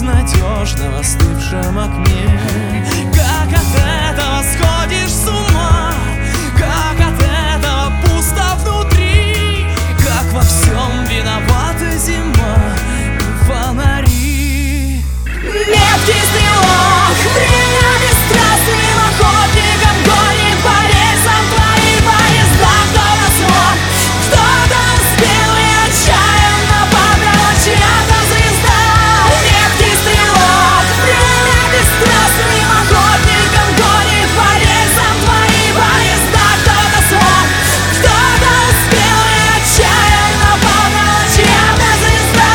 безнадежно остывшем окне. Как от этого сходишь с ума, как от этого пусто внутри, как во всем виновата зима и фонари. Меткий стрелок, время бесстрастным охотником гонит по рельсам твои поезда. Кто-то смог, кто-то успел, и отчаянно падала чья-то звезда. Меткий стрелок, время бесстрастным охотником гонит по рельсам твои поезда. Кто-то смог, кто-то успел, и отчаянно падала чья-то звезда.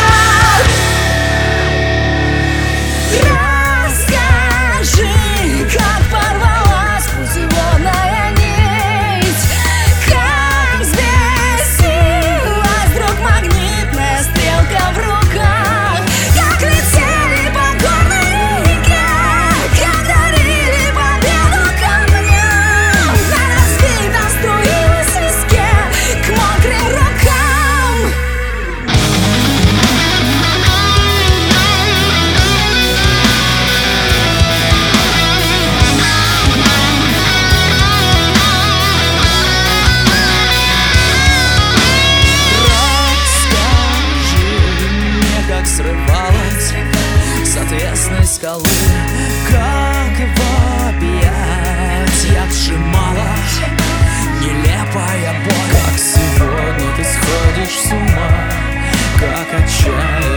Расскажи, как порвалась путеводная нить, как взбесилась вдруг магнитная стрелка в руках, как летели по горной реке, как дарили победу камням, на разбитом струилась в виске к мокрым рукам. Расскажи мне, как срывалась с отвесной скалы, как в объятья сжимала нелепая боль. Как сегодня ты сходишь с ума, как отчаянно